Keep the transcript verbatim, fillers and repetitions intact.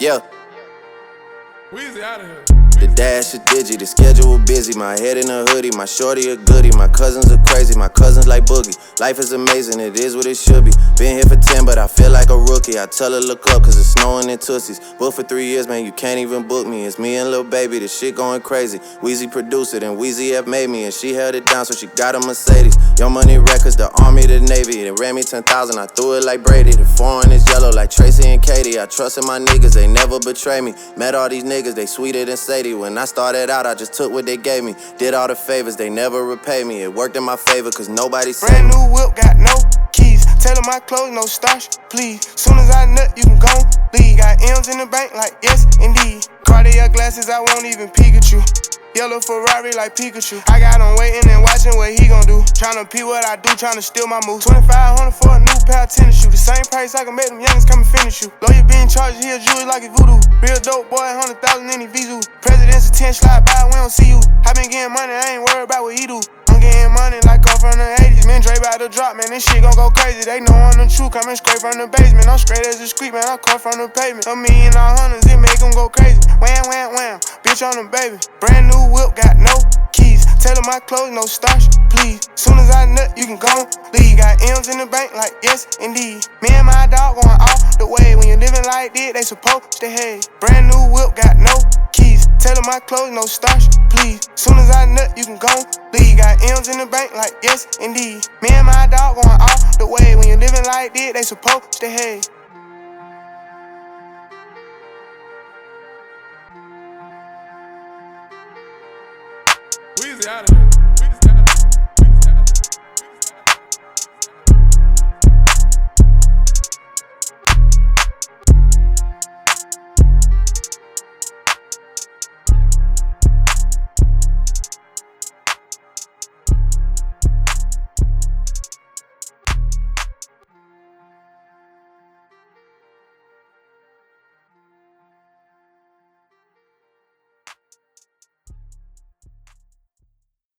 Yeah. Weezy out of here. The dash is digi, the schedule busy. My head in a hoodie, my shorty a goodie. My cousins are crazy, my cousins like Boogie. Life is amazing, it is what it should be. Been here for ten, but I feel like a rookie. I tell her look up, cause it's snowing in Tootsies. Booked for three years, man, you can't even book me. It's me and Lil Baby, the shit going crazy. Weezy produced it, and Weezy F made me. And she held it down, so she got a Mercedes. Young Money Records, the Army, the Navy. They ran me ten thousand, I threw it like Brady. The foreign is yellow like Tracy and Katie. I trusted my niggas, they never betray me. Met all these niggas, they sweeter than Sadie. When I started out, I just took what they gave me. Did all the favors, they never repay me. It worked in my favor, cause nobody said Brand new whip, got no keys. Tell them my clothes, no starch, please. Soon as I nut, you can go leave. Got M's in the bank, like yes, indeed. Cartier glasses, I won't even peek at you. Yellow Ferrari like Pikachu. I got him waiting and watching what he gon' do. Tryna pee what I do, tryna steal my moves. twenty-five hundred for a new pair of tennis shoes. The same price I can make them youngins come and finish you. Lawyer being charged, he a jewelry like it's voodoo. Real dope boy, one hundred thousand in his Vizu. President's attention slide by, we don't see you. I been getting money, I ain't worried about what he do. I'm getting money like I'm from the eighties. Man, Dre bout to drop, man, this shit gon' go crazy. They know I'm the truth, coming straight from the basement. I'm straight as a street, man, I come from the pavement. A million all hundreds, it make them go crazy. Wham, wham, wham, bitch on the baby. Brand new whip, got no keys. Tell them my clothes, no starch, please. Soon as I nut, you can go leave. Got M's in the bank, like yes, indeed. Me and my dog going off the way. When you living like this, they supposed to hate. Brand new whip, got no keys. Tell them my clothes, no starch, please. Soon as I nut, you can go leave. Got M's in the bank, like yes, indeed. Me and my dog going off the way. When you living like this, they supposed to hate. Weezy out of here.